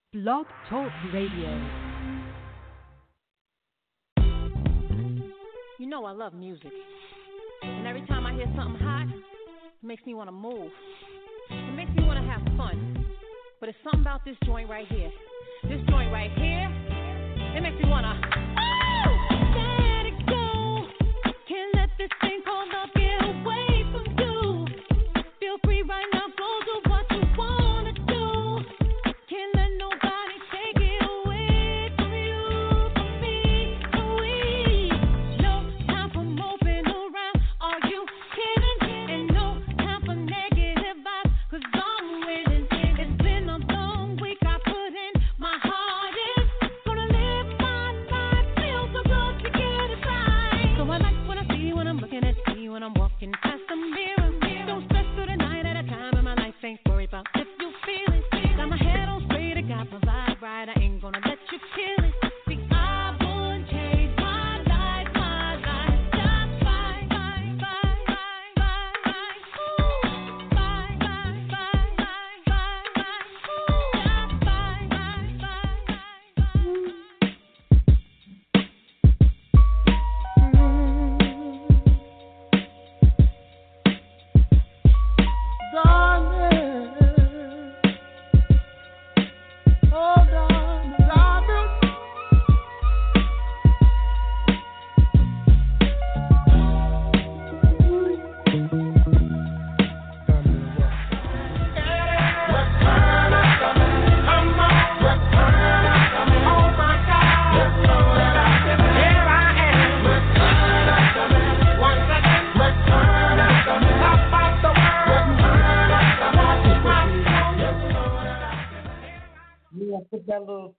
Blog Talk Radio. You know I love music. And every time I hear something hot, it makes me want to move. It makes me want to have fun. But it's something about this joint right here. This joint right here, it makes me want to, let it go. Can't let this thing called love get away from you. Feel free right now, go do what you want to do. Can't let nobody take it away from you, from me, from we. No time for moping around. Are you kidding? And no time for negative vibes, 'cause I'm winning. It's been a long week, I put in my hardest. Gonna live my life, feel so good to get it right. So I like what I see when I'm looking at you, when I'm walking past the mirror. Don't stress through the night at a time in my life, ain't worried about if you feel it. Got my head on straight, I got my vibe right, I ain't gonna let you kill it. See, I would change my life, just Darling, hold on, darling. Yeah, put that little.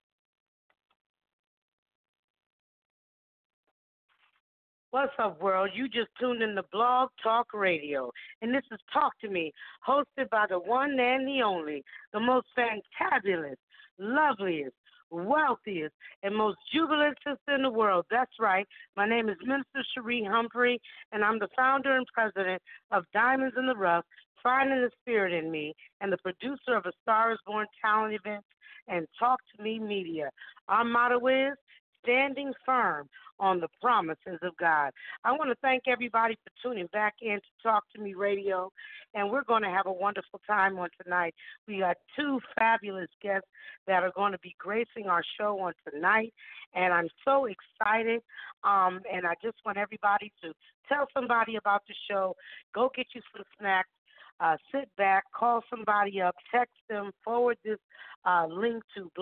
What's up, world? You just tuned in to Blog Talk Radio, and this is Talk to Me, hosted by the one and the only, the most fantabulous, loveliest, wealthiest, and most jubilant sister in the world. That's right. My name is Minister Cherie Humphrey, and I'm the founder and president of Diamonds in the Rough, Finding the Spirit in Me, and the producer of A Star is Born talent event and Talk to Me Media. Our motto is standing firm on the promises of God. I want to thank everybody for tuning back in to Talk to Me Radio, and we're going to have a wonderful time on tonight. We got two fabulous guests that are going to be gracing our show on tonight, and I'm so excited, and I just want everybody to tell somebody about the show. Go get you some snacks. Sit back, call somebody up, text them, forward this link to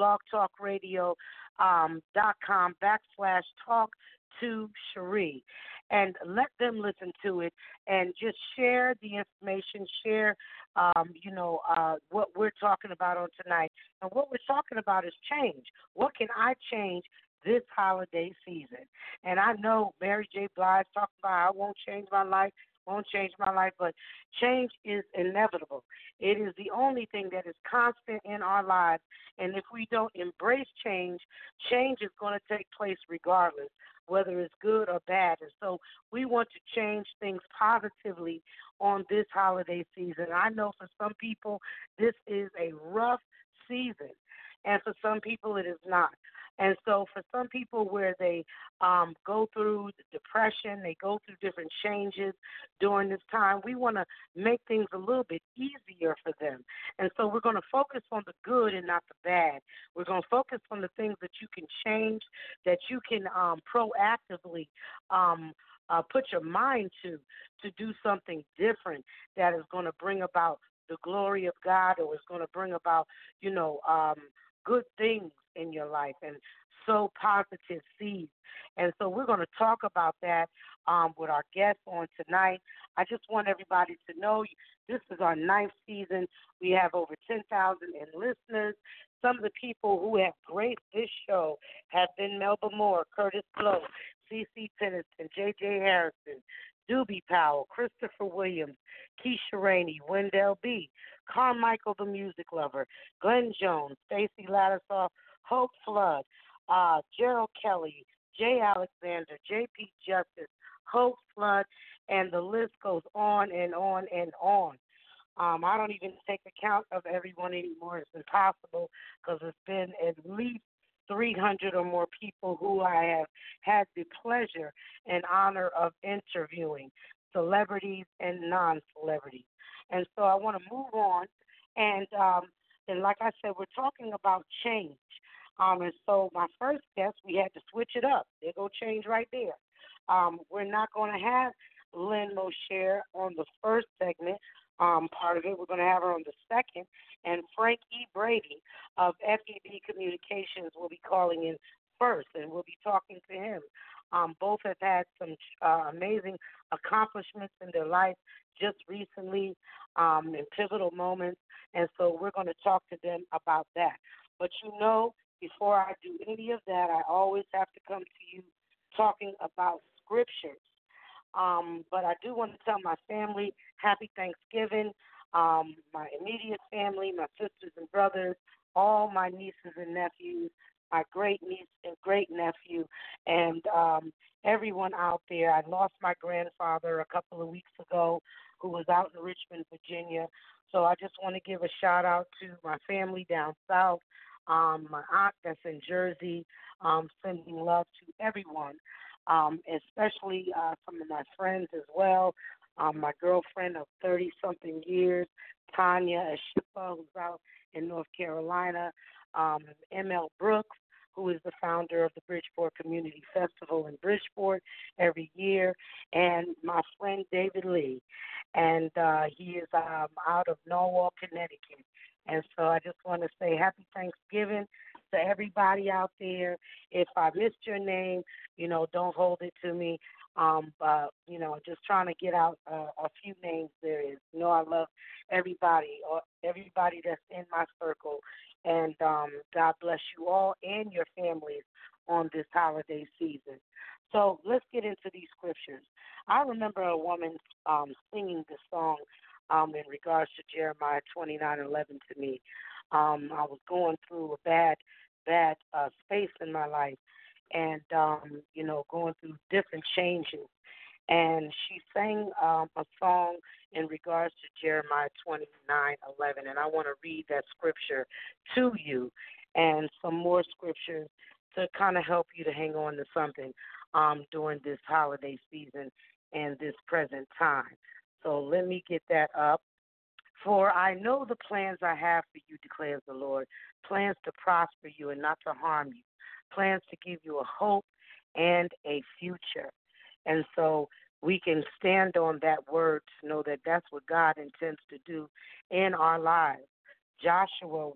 blogtalkradio.com/talk to Cherie, and let them listen to it and just share the information, share, what we're talking about on tonight. And what we're talking about is change. What can I change this holiday season? And I know Mary J. Blige talked about I won't change my life, but change is inevitable. It is the only thing that is constant in our lives, and if we don't embrace change, change is going to take place regardless, whether it's good or bad. And so we want to change things positively on this holiday season. I know for some people this is a rough season, and for some people it is not. And so for some people where they go through depression, they go through different changes during this time, we want to make things a little bit easier for them. And so we're going to focus on the good and not the bad. We're going to focus on the things that you can change, that you can proactively put your mind to do something different that is going to bring about the glory of God, or is going to bring about, good things in your life and sow positive seeds. And so we're going to talk about that with our guests on tonight. I just want everybody to know this is our 9th season. We have over 10,000 listeners. Some of the people who have graced this show have been Melba Moore, Curtis Blow, C.C. Peniston, J.J. Harrison, Doobie Powell, Christopher Williams, Keisha Rainey, Wendell B., Carmichael the Music Lover, Glenn Jones, Stacey Ladisoff, Hope Flood, Gerald Kelly, Jay Alexander, J.P. Justice, Hope Flood, and the list goes on and on and on. I don't even take account of everyone anymore. It's impossible because it's been at least 300 or more people who I have had the pleasure and honor of interviewing, celebrities and non-celebrities. And so I want to move on. And like I said, we're talking about change. And so my first guest, we had to switch it up. There go change right there. We're not going to have Lynn Mosher on the first segment part of it. We're going to have her on the second. And Frank E. Brady of FEB Communications will be calling in first, and we'll be talking to him. Both have had some amazing accomplishments in their life just recently in pivotal moments, and so we're going to talk to them about that. But before I do any of that, I always have to come to you talking about scriptures. But I do want to tell my family happy Thanksgiving, my immediate family, my sisters and brothers, all my nieces and nephews, my great niece and great nephew, and everyone out there. I lost my grandfather a couple of weeks ago who was out in Richmond, Virginia. So I just want to give a shout out to my family down south, my aunt that's in Jersey, sending love to everyone, especially some of my friends as well. My girlfriend of 30-something years, Tanya Ashipa, who's out in North Carolina, M.L. Brooks, who is the founder of the Bridgeport Community Festival in Bridgeport every year, and my friend David Lee. And he is out of Norwalk, Connecticut. And so I just want to say happy Thanksgiving to everybody out there. If I missed your name, don't hold it to me. Just trying to get out a few names there is. I love everybody that's in my circle. And God bless you all and your families on this holiday season. So let's get into these scriptures. I remember a woman singing this song in regards to Jeremiah 29:11 to me. I was going through a bad space in my life and, going through different changes. And she sang a song in regards to Jeremiah 29:11, and I want to read that scripture to you and some more scriptures to kind of help you to hang on to something during this holiday season and this present time. So let me get that up. For I know the plans I have for you, declares the Lord, plans to prosper you and not to harm you, plans to give you a hope and a future. And so we can stand on that word to know that that's what God intends to do in our lives. Joshua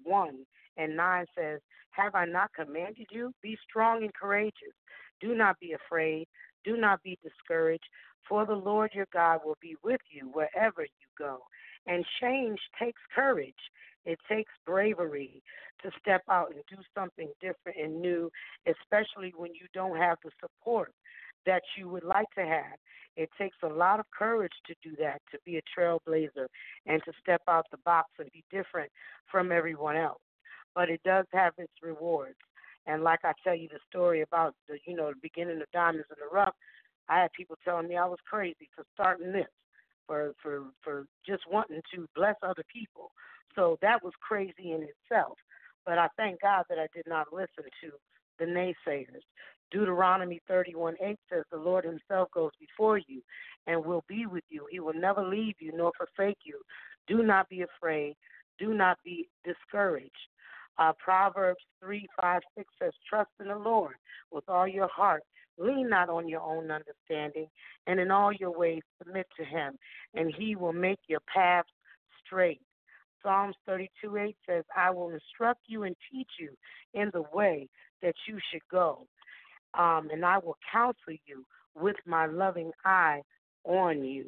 1:9 says, have I not commanded you? Be strong and courageous. Do not be afraid. Do not be discouraged, for the Lord your God will be with you wherever you go. And change takes courage. It takes bravery to step out and do something different and new, especially when you don't have the support that you would like to have. It takes a lot of courage to do that, to be a trailblazer and to step out the box and be different from everyone else. But it does have its rewards. And like I tell you the story about the beginning of Diamonds in the Rough, I had people telling me I was crazy for starting this, for just wanting to bless other people. So that was crazy in itself. But I thank God that I did not listen to the naysayers. Deuteronomy 31:8 says, the Lord himself goes before you and will be with you. He will never leave you nor forsake you. Do not be afraid. Do not be discouraged. Proverbs 3:5-6 says, trust in the Lord with all your heart. Lean not on your own understanding, and in all your ways submit to him, and he will make your paths straight. Psalms 32:8 says, I will instruct you and teach you in the way that you should go, and I will counsel you with my loving eye on you.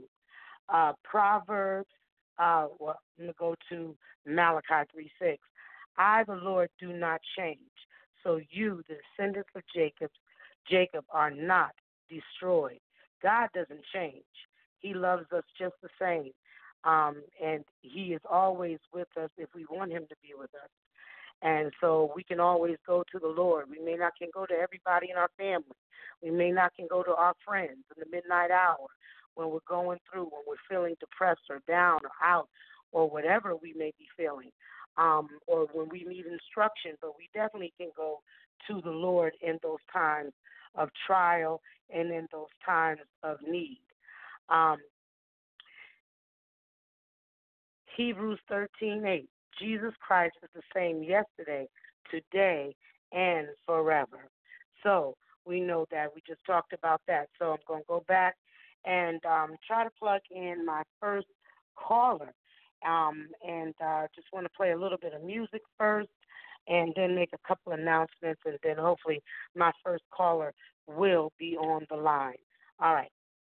Proverbs, I'm going to go to Malachi 3:6. I, the Lord, do not change. So you, the descendants of Jacob, are not destroyed. God doesn't change. He loves us just the same. And he is always with us if we want him to be with us. And so we can always go to the Lord. We may not can go to everybody in our family. We may not can go to our friends in the midnight hour when we're going through, when we're feeling depressed or down or out or whatever we may be feeling, or when we need instruction. But we definitely can go to the Lord in those times of trial and in those times of need. Um, Hebrews 13:8. Jesus Christ is the same yesterday, today, and forever. So we know that. We just talked about that. So I'm going to go back and try to plug in my first caller. And just want to play a little bit of music first and then make a couple announcements, and then hopefully my first caller will be on the line. All right.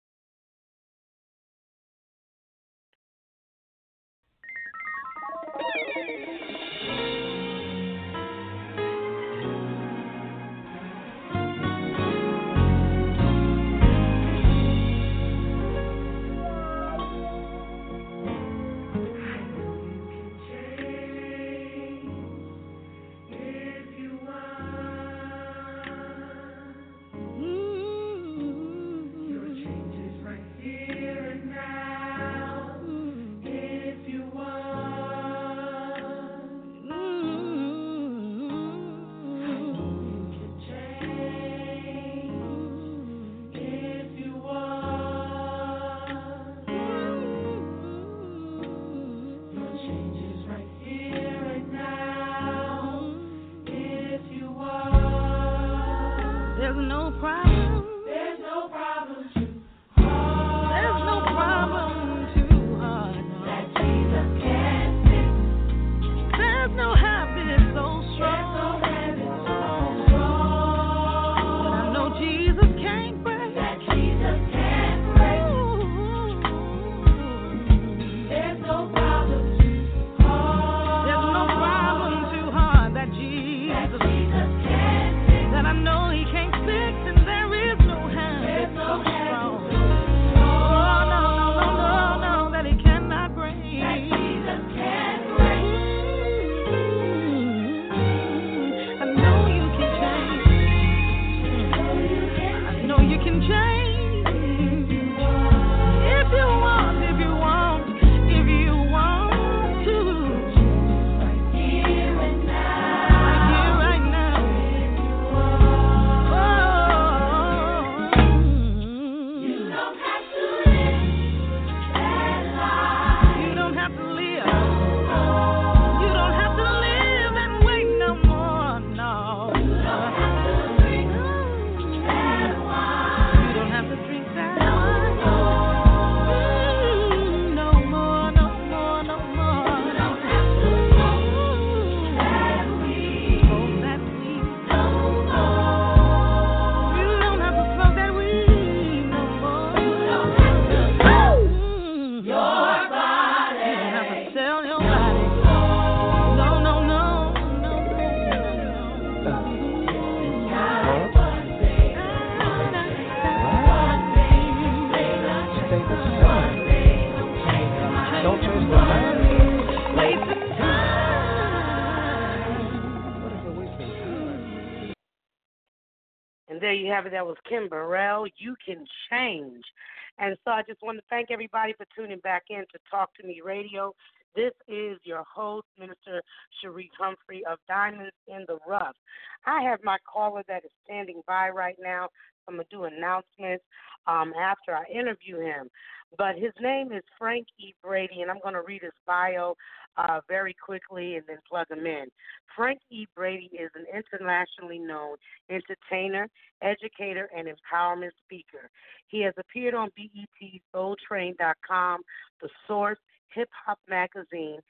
And there you have it. That was Kim Burrell. You Can Change. And so I just want to thank everybody for tuning back in to Talk to Me Radio. This is your host, Minister Cherie Humphrey of Diamonds in the Rough. I have my caller that is standing by right now. I'm going to do announcements after I interview him. But his name is Frank E. Brady, and I'm going to read his bio very quickly and then plug him in. Frank E. Brady is an internationally known entertainer, educator, and empowerment speaker. He has appeared on BET's SoulTrain.com, The Source, Hip Hop Magazine,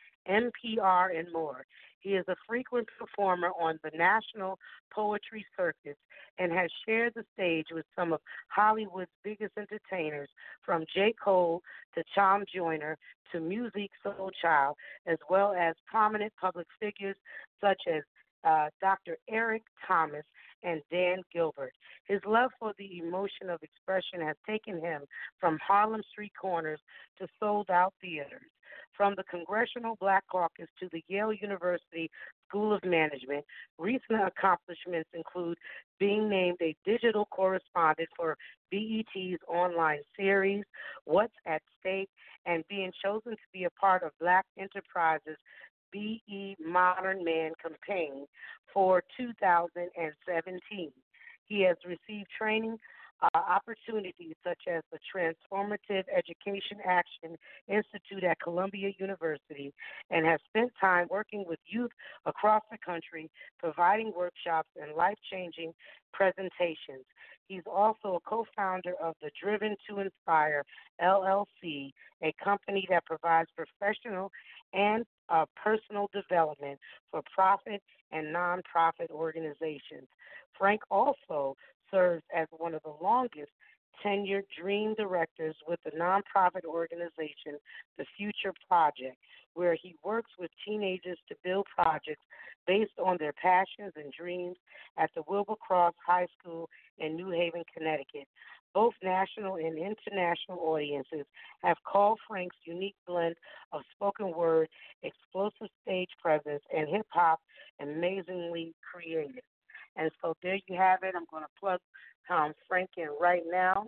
NPR, and more. He is a frequent performer on the national poetry circuits and has shared the stage with some of Hollywood's biggest entertainers, from J. Cole to Tom Joyner to Musiq Soulchild, as well as prominent public figures such as Dr. Eric Thomas, and Dan Gilbert. His love for the emotion of expression has taken him from Harlem street corners to sold out theaters. From the Congressional Black Caucus to the Yale University School of Management, recent accomplishments include being named a digital correspondent for BET's online series, What's at Stake, and being chosen to be a part of Black Enterprise's BE Modern Man campaign for 2017. He has received training opportunities such as the Transformative Education Action Institute at Columbia University and has spent time working with youth across the country, providing workshops and life-changing presentations. He's also a co-founder of the Driven to Inspire LLC, a company that provides professional and personal development for profit and nonprofit organizations. Frank also serves as one of the longest tenured dream directors with the nonprofit organization The Future Project, where he works with teenagers to build projects based on their passions and dreams at the Wilbur Cross High School in New Haven, Connecticut. Both national and international audiences have called Frank's unique blend of spoken word, explosive stage presence, and hip hop amazingly creative. And so there you have it. I'm going to plug Frank in right now.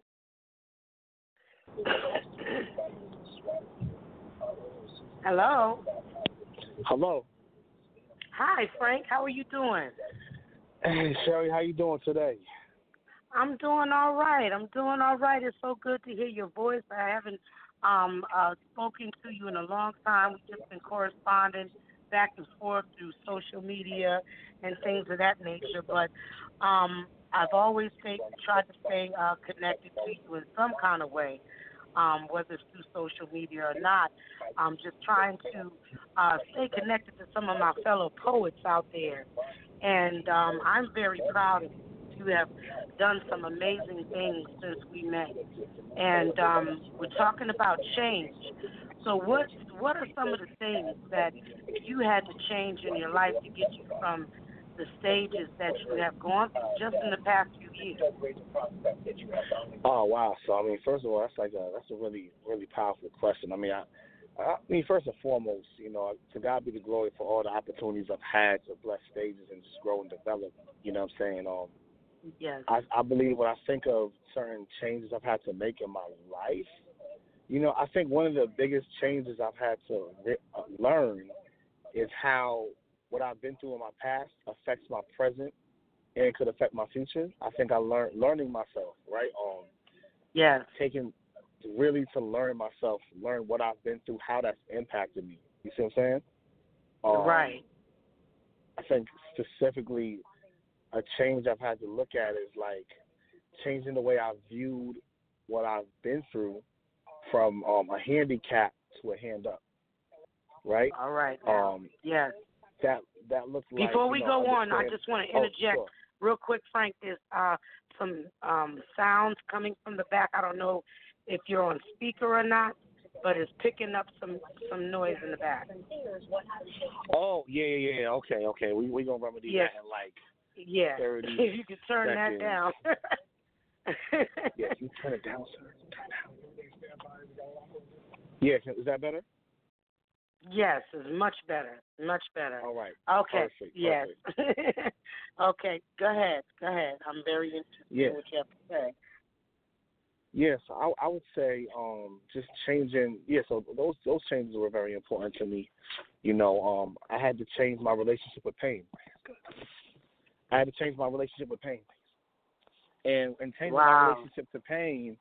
Hello. Hello. Hi, Frank. How are you doing? Hey, Sherry. How you doing today? I'm doing all right. It's so good to hear your voice. I haven't spoken to you in a long time. We've just been corresponding back and forth through social media and things of that nature. But I've always tried to stay connected to you in some kind of way, whether it's through social media or not. I'm just trying to stay connected to some of my fellow poets out there. And I'm very proud of you. You have done some amazing things since we met. And we're talking about change. So what are some of the things that you had to change in your life to get you from the stages that you have gone through just in the past few years? Oh wow! So I mean, first of all, that's a really really powerful question. I mean, first and foremost, to God be the glory for all the opportunities I've had to bless stages and just grow and develop. You know what I'm saying? Yes. I believe when I think of certain changes I've had to make in my life, I think one of the biggest changes I've had to learn is how what I've been through in my past affects my present and could affect my future. I think I learning myself, right? Yes. Taking really to learn myself, learn what I've been through, how that's impacted me. You see what I'm saying? Right. I think specifically a change I've had to look at is like changing the way I viewed what I've been through from a handicap to a hand up, right? All right. Yes. That looks like. Before we go on, I just want to interject real quick, Frank. There's some sounds coming from the back. I don't know if you're on speaker or not, but it's picking up some noise in the back. Oh yeah. Okay. We gonna remedy that in like 30 if you could turn seconds. that down. Yeah, you turn it down, sir. Turn it down. Yeah, is that better? Yes, it's much better. Much better. All right. Okay. Perfect. Yes. Okay. Go ahead. I'm very interested in what you have to say. Yes, I would say just changing. Yeah, so those changes were very important to me. I had to change my relationship with pain. And changing my relationship my relationship to pain,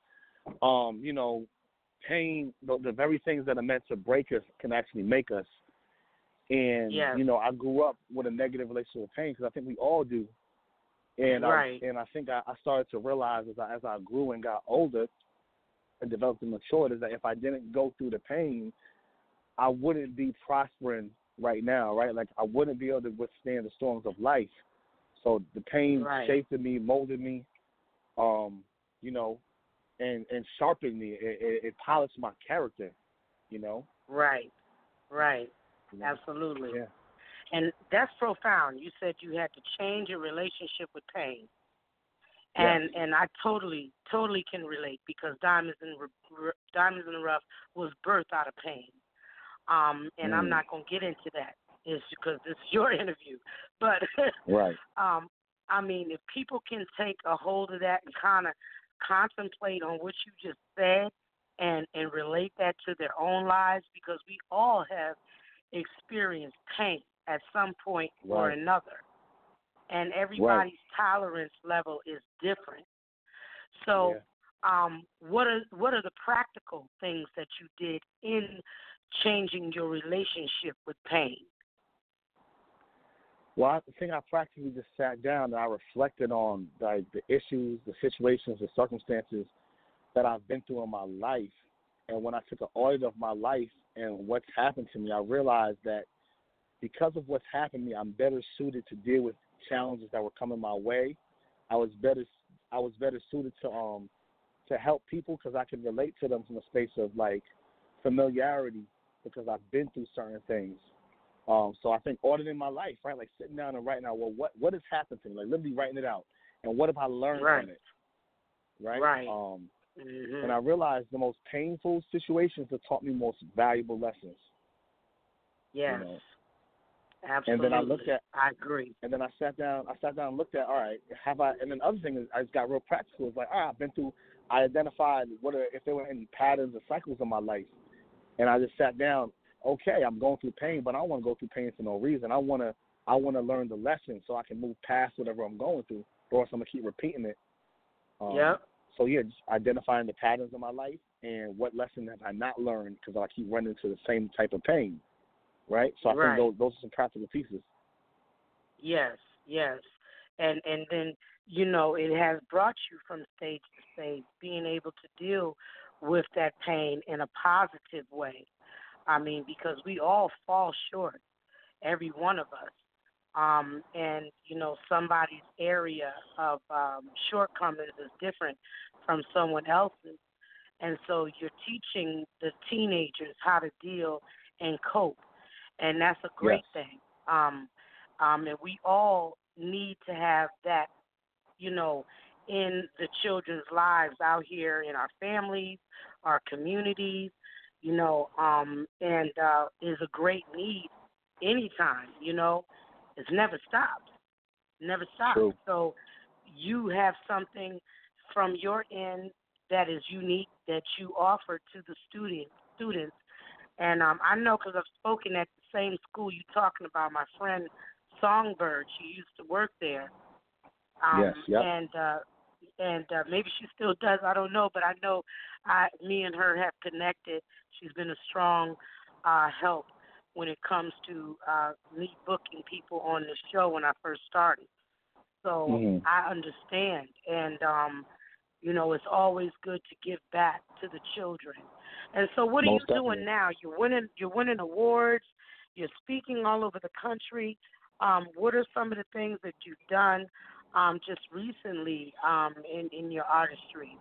pain, the very things that are meant to break us can actually make us. And, I grew up with a negative relationship with pain because I think we all do. And I think I started to realize as I grew and got older and developed and matured is that if I didn't go through the pain, I wouldn't be prospering right now, right? Like I wouldn't be able to withstand the storms of life. So the pain shaped me, molded me, and sharpened me. It polished my character, Right. Absolutely. Yeah. And that's profound. You said you had to change your relationship with pain. Yes. And I totally can relate, because Diamonds in the Rough was birthed out of pain. And I'm not going to get into that. It's because this is your interview. But, right. I mean, if people can take a hold of that and kind of contemplate on what you just said and relate that to their own lives, because we all have experienced pain at some point or another. And everybody's tolerance level is different. So what are the practical things that you did in changing your relationship with pain? Well, I think I practically just sat down and I reflected on the issues, the situations, the circumstances that I've been through in my life. And when I took an audit of my life and what's happened to me, I realized that because of what's happened to me, I'm better suited to deal with challenges that were coming my way. I was better suited to help people because I could relate to them from a space of like familiarity, because I've been through certain things. So I think auditing my life, right, like sitting down and writing out, well, what has happened to me, like literally writing it out, and what have I learned from it, right? Right. And I realized the most painful situations have taught me most valuable lessons. Yes. You know? Absolutely. And then I agree. And then I sat down and looked at, all right, and then the other thing is I just got real practical. It's like, all right, I identified if there were any patterns or cycles in my life. And I just sat down, okay, I'm going through pain, but I don't want to go through pain for no reason. I want to learn the lesson so I can move past whatever I'm going through, or else I'm going to keep repeating it. So, just identifying the patterns in my life and what lesson have I not learned because I keep running into the same type of pain. Right, so I think those are some practical pieces. Yes. And then, it has brought you from stage to stage, being able to deal with that pain in a positive way. I mean, because we all fall short, every one of us. And, somebody's area of shortcomings is different from someone else's. And so you're teaching the teenagers how to deal and cope. And that's a great thing. And we all need to have that, in the children's lives out here in our families, our communities, and is a great need anytime, It's never stopped. Never stopped. True. So you have something from your end that is unique that you offer to the students. And I know because I've spoken at the same school you're talking about, my friend Songbird. She used to work there. Yes, yep. And maybe she still does. I don't know, but I know me and her have connected. She's been a strong help when it comes to me booking people on the show when I first started. So I understand. And, it's always good to give back to the children. And so what are you doing now? You're winning awards. You're speaking all over the country. What are some of the things that you've done just recently in your artistry?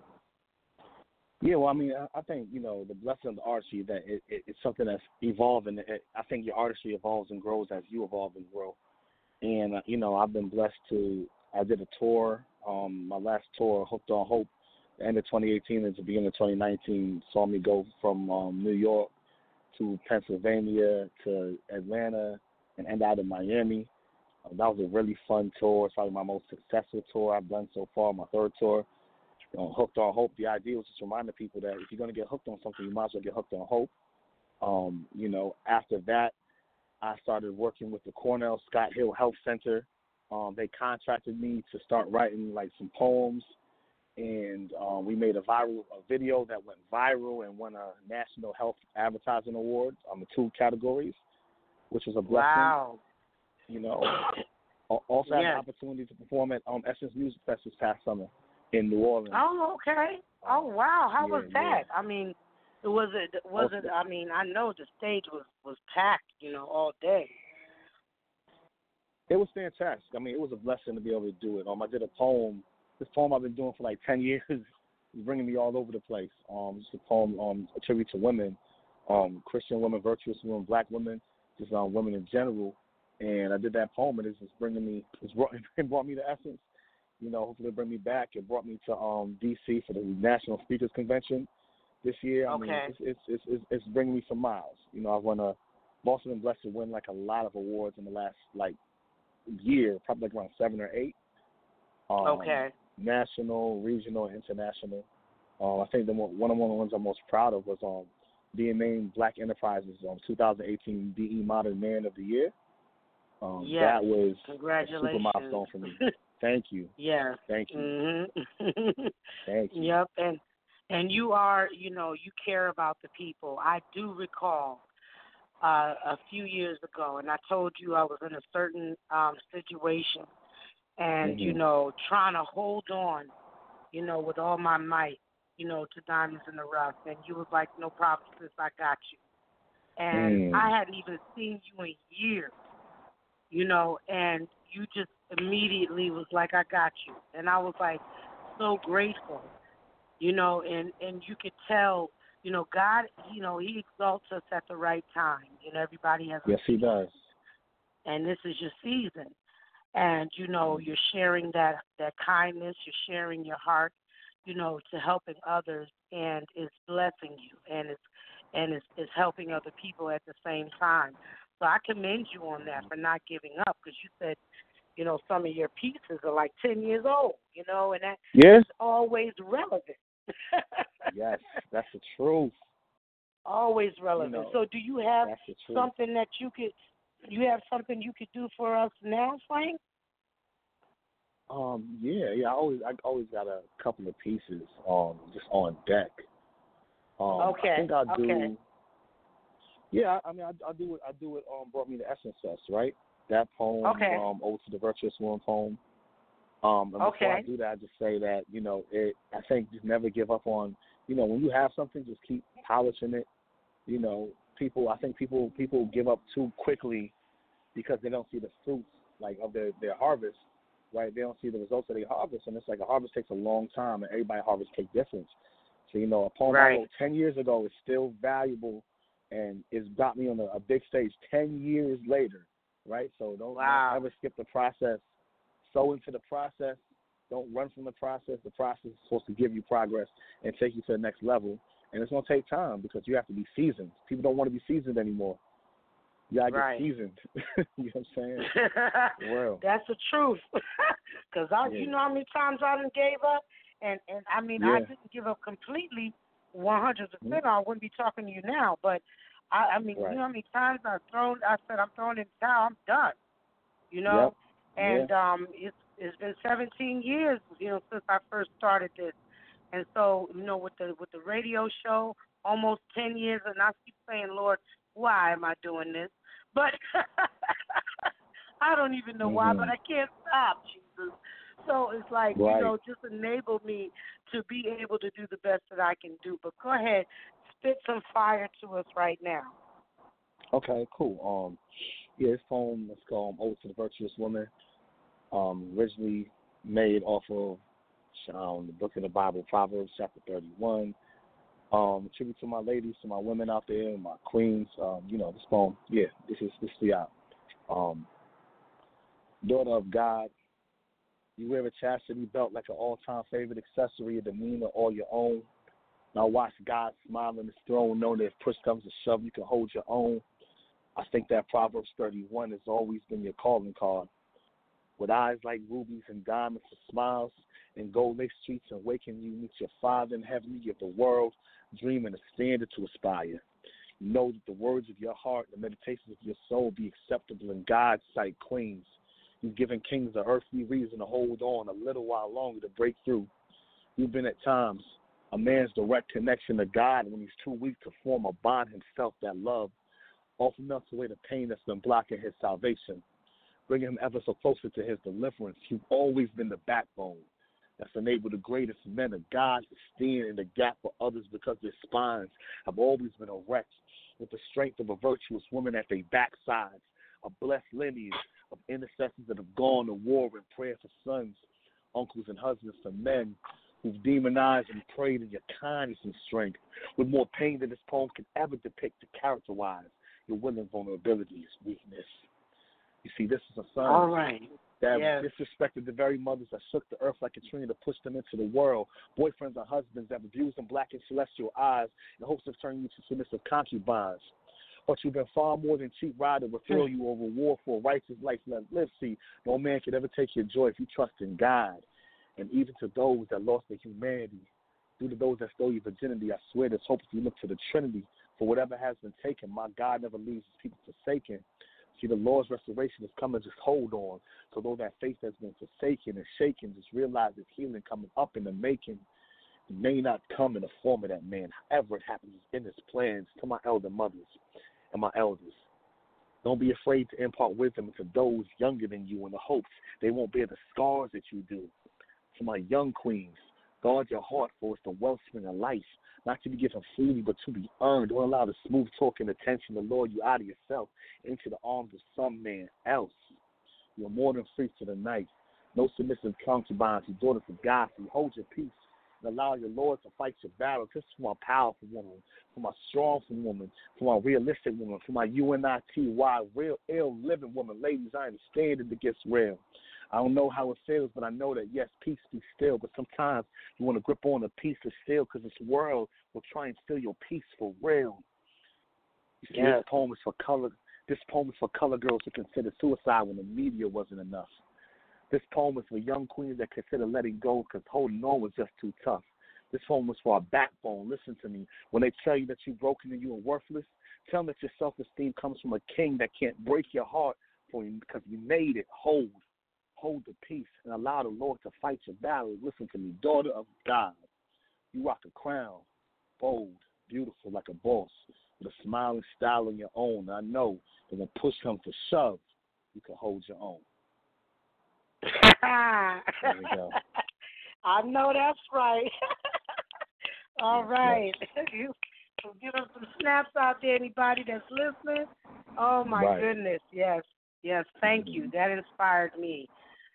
Yeah, well, I mean, I think, the blessing of the artistry that it's something that's evolving. I think your artistry evolves and grows as you evolve and grow. And, I've been blessed I did a tour. My last tour, Hooked on Hope, the end of 2018 and the beginning of 2019 saw me go from New York to Pennsylvania to Atlanta and end out in Miami. That was a really fun tour. It's probably my most successful tour I've done so far, my third tour. Hooked on Hope, the idea was just reminding people that if you're going to get hooked on something, you might as well get hooked on hope. After that, I started working with the Cornell Scott Hill Health Center. They contracted me to start writing like some poems, and we made a video that went viral and won a National Health Advertising Award on the 2 categories, which was a blessing. Wow. Also had the opportunity to perform at Essence Music Fest this past summer in New Orleans. Oh, okay. Oh, wow. How was that? Yeah. I mean, was it? I mean, I know the stage was packed, all day. It was fantastic. I mean, it was a blessing to be able to do it. I did a poem. This poem I've been doing for like 10 years is bringing me all over the place. It's a poem a tribute to women, Christian women, virtuous women, black women, just women in general. And I did that poem, and it brought me to Essence. You know, hopefully it'll bring me back. It brought me to D.C. for the National Speakers Convention this year. I mean, it's bringing me some miles. You know, I've also been blessed to win like a lot of awards in the last like year, probably like around 7 or 8. National, regional, international. I think one of the ones I'm most proud of was being named Black Enterprise's 2018 DE Modern Man of the Year. That was a super milestone for me. Thank you. Yeah. Thank you. Mm-hmm. Thank you. Yep. And you are, you know, you care about the people. I do recall a few years ago, and I told you I was in a certain situation, and you know, trying to hold on, you know, with all my might, you know, to Diamonds in the Rough, and you was like, no problem, sis, I got you. And I hadn't even seen you in years, you know, and you just immediately was like, I got you. And I was like so grateful, you know, and you could tell, you know, God, you know, he exalts us at the right time. You know, everybody has Yes, he does. And this is your season. And, you know, you're sharing that kindness, you're sharing your heart, you know, to helping others, and it's blessing you, and it's helping other people at the same time. So I commend you on that for not giving up, because you said, you know, some of your pieces are like 10 years old, you know, and that is always relevant. Yes, that's the truth. Always relevant. You know, so do you have something that you could do for us now, Frank? I always got a couple of pieces just on deck. I think I'll do. Yeah, I mean, I do it. Brought me to Essence Fest, right? That poem, Ode to the Virtuous Woman poem. And before I do that, I just say that, you know, I think just never give up on, you know, when you have something, just keep polishing it. You know, I think people give up too quickly because they don't see the fruits, like, of their harvest, right? They don't see the results of their harvest, and it's like a harvest takes a long time, and everybody's harvest takes different. So, you know, a poem I wrote 10 years ago is still valuable, and it's got me on a big stage 10 years later, right? So don't ever skip the process. Sow into the process. Don't run from the process. The process is supposed to give you progress and take you to the next level. And it's going to take time because you have to be seasoned. People don't want to be seasoned anymore. You got to get seasoned. You know what I'm saying? Well, that's the truth. Because you know how many times I done gave up? And I mean, I didn't give up completely 100%. I wouldn't be talking to you now. But, I mean, you know how many times I said, I'm throwing in the towel, I'm done. You know? Yep. And it's been 17 years, you know, since I first started this. And so, you know, with the radio show, almost 10 years, and I keep saying, Lord, why am I doing this? But I don't even know why, but I can't stop, Jesus. So it's like, you know, just enable me to be able to do the best that I can do. But go ahead, spit some fire to us right now. Okay, cool. This poem is called Ode to the Virtuous Woman. Originally made off of the book of the Bible, Proverbs chapter 31. Tribute to my ladies, to my women out there, my queens. You know, this poem, this is for y'all. Daughter of God, you wear a chastity belt like an all-time favorite accessory, a demeanor all your own. Now watch God smile on his throne, knowing that if push comes to shove, you can hold your own. I think that Proverbs 31 has always been your calling card. With eyes like rubies and diamonds for smiles and gold-laced streets and waking you meet your Father in heaven, you give the world dream and a standard to aspire. You know that the words of your heart, the meditations of your soul be acceptable in God's sight, queens. You've given kings an earthly reason to hold on a little while longer to break through. You've been at times a man's direct connection to God when he's too weak to form a bond himself that love often melts away the pain that's been blocking his salvation, bringing him ever so closer to his deliverance. You've always been the backbone that's enabled the greatest men of God to stand in the gap for others because their spines have always been erect with the strength of a virtuous woman at their backsides, a blessed lineage of intercessors that have gone to war in prayer for sons, uncles, and husbands, for men who've demonized and prayed in your kindness and strength, with more pain than this poem can ever depict to characterize your willing vulnerabilities, weakness. You see, this is a son. All right. That disrespected the very mothers that shook the earth like Katrina to push them into the world. Boyfriends and husbands that abused them black and celestial eyes in hopes of turning you to submissive concubines. But you've been far more than cheap ride to refill you or reward for a righteous life let live. See, no man can ever take your joy if you trust in God. And even to those that lost their humanity, due to those that stole your virginity, I swear there's hope if you look to the Trinity. For whatever has been taken, my God never leaves his people forsaken. See, the Lord's restoration is coming, just hold on. So though that faith has been forsaken and shaken, just realize it's healing coming up in the making. It may not come in the form of that man. However it happens in his plans. To my elder mothers and my elders, don't be afraid to impart wisdom to those younger than you in the hopes they won't bear the scars that you do. To my young queens, guard your heart, for it's the wellspring of life, not to be given freely, but to be earned. Don't allow the smooth talk and attention to lure you out of yourself into the arms of some man else. You're more than free for the night. No submissive concubines, you daughters of God, so you hold your peace and allow your Lord to fight your battle. This is for my powerful woman, for my strong woman, for my realistic woman, for my UNITY, real ill living woman. Ladies, I understand it gets real. I don't know how it feels, but I know that, yes, peace be still. But sometimes you want to grip on a piece of steel because this world will try and steal your peace for real. You see, This poem is for color. This poem is for color girls who consider suicide when the media wasn't enough. This poem is for young queens that consider letting go because holding on was just too tough. This poem is for our backbone. Listen to me. When they tell you that you're broken and you are worthless, tell them that your self-esteem comes from a king that can't break your heart for you because you made it. Hold the peace and allow the Lord to fight your battle. Listen to me, daughter of God. You rock a crown, bold, beautiful like a boss, with a smile and style on your own. I know that when push comes to shove, you can hold your own. There we go. I know that's right. All right. You give us some snaps out there, anybody that's listening. Oh, my goodness. Yes. Thank you. That inspired me.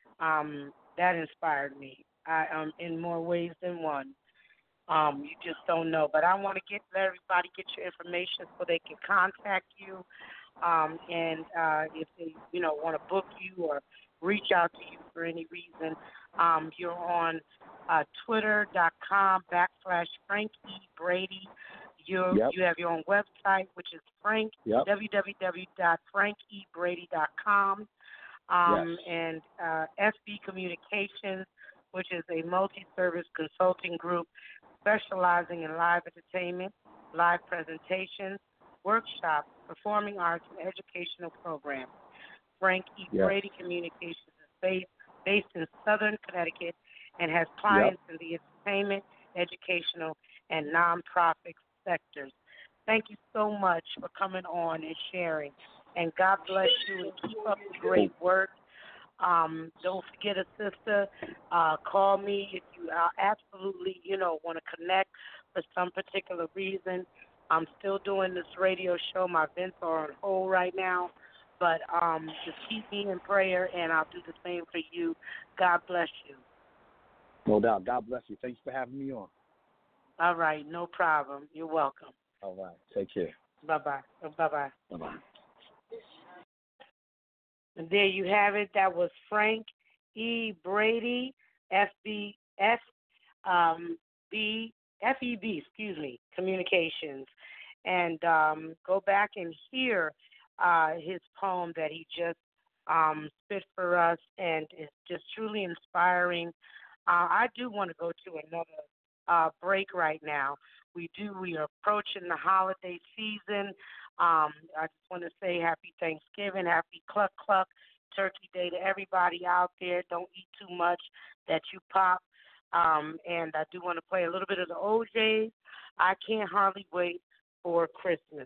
In more ways than one. You just don't know. But I want to let everybody get your information so they can contact you. And if they, want to book you or reach out to you for any reason, you're on Twitter.com/Frank E. Brady. You have your own website, which is www.frankebrady.com. And FB Communications, which is a multi-service consulting group specializing in live entertainment, live presentations, workshops, performing arts, and educational programs. Frank E. Brady Communications is based in Southern Connecticut and has clients in the entertainment, educational, and nonprofit sectors. Thank you so much for coming on and sharing. And God bless you and keep up the great work. Don't forget a sister. Call me if you absolutely, want to connect for some particular reason. I'm still doing this radio show. My events are on hold right now. But just keep me in prayer, and I'll do the same for you. God bless you. No doubt. God bless you. Thanks for having me on. All right. No problem. You're welcome. All right. Take care. Bye-bye. Bye-bye. Bye-bye. And there you have it. That was Frank E. Brady, FEB, Communications. And go back and hear his poem that he just spit for us, and it's just truly inspiring. I do want to go to another break right now. We are approaching the holiday season. I just want to say happy Thanksgiving, happy Cluck Cluck Turkey Day to everybody out there. Don't eat too much that you pop. And I do want to play a little bit of the OJs. I can't hardly wait for Christmas.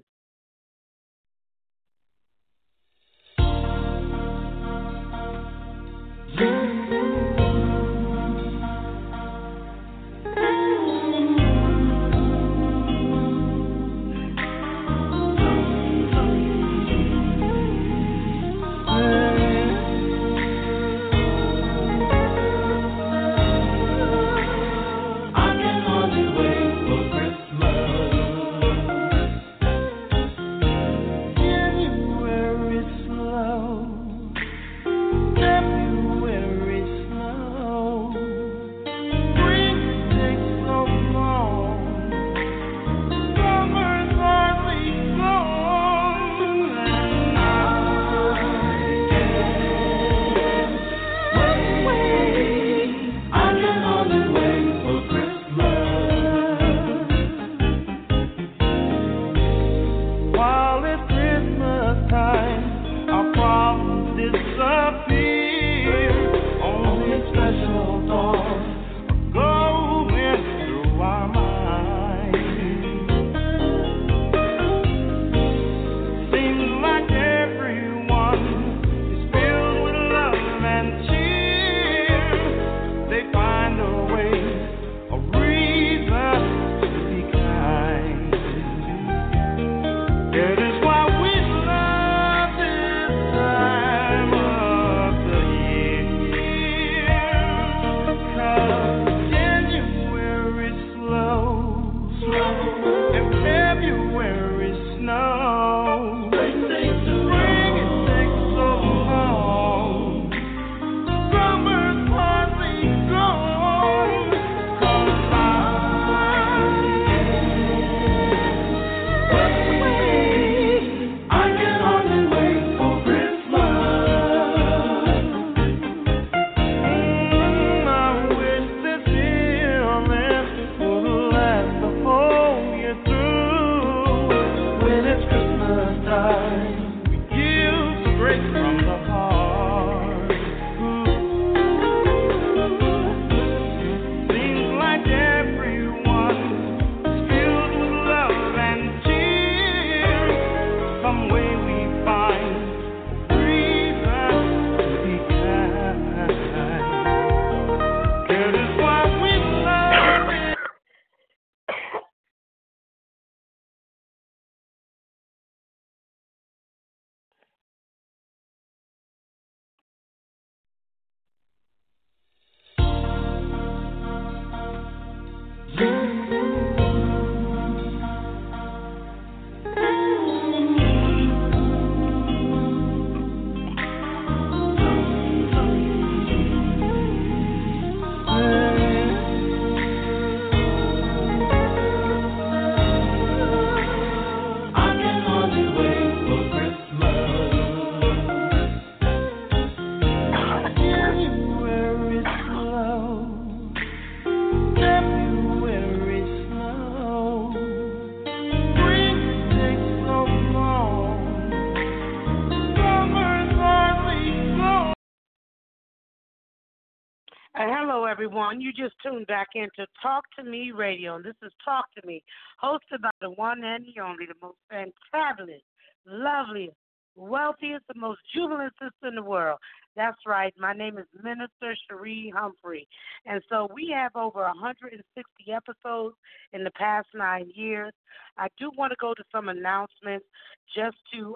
Hello, everyone. You just tuned back into Talk to Me Radio, and this is Talk to Me, hosted by the one and the only, the most fantabulous, loveliest, wealthiest, the most jubilant sister in the world. That's right. My name is Minister Cherie Humphrey, and so we have over 160 episodes in the past 9 years. I do want to go to some announcements just to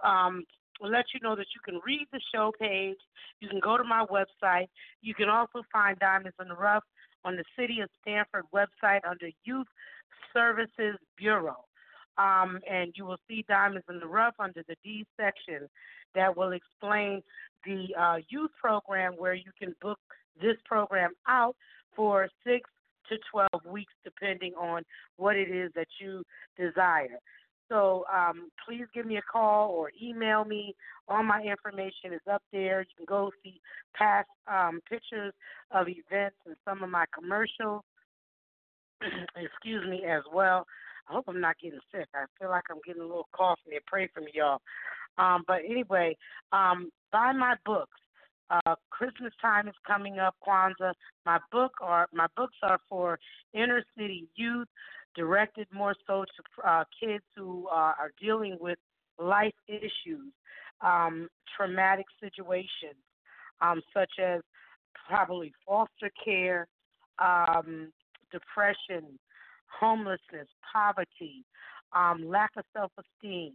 let you know that you can read the show page. You can go to my website. You can also find Diamonds in the Rough on the City of Stanford website under Youth Services Bureau. And you will see Diamonds in the Rough under the D section that will explain the youth program where you can book this program out for 6 to 12 weeks, depending on what it is that you desire. So please give me a call or email me. All my information is up there. You can go see past pictures of events and some of my commercials, excuse me, as well. I hope I'm not getting sick. I feel like I'm getting a little cough in there. Pray for me, y'all. But anyway, buy my books. Christmas time is coming up, Kwanzaa. My books are for inner city youth, directed more so to kids who are dealing with life issues, traumatic situations, such as probably foster care, depression, homelessness, poverty, lack of self-esteem,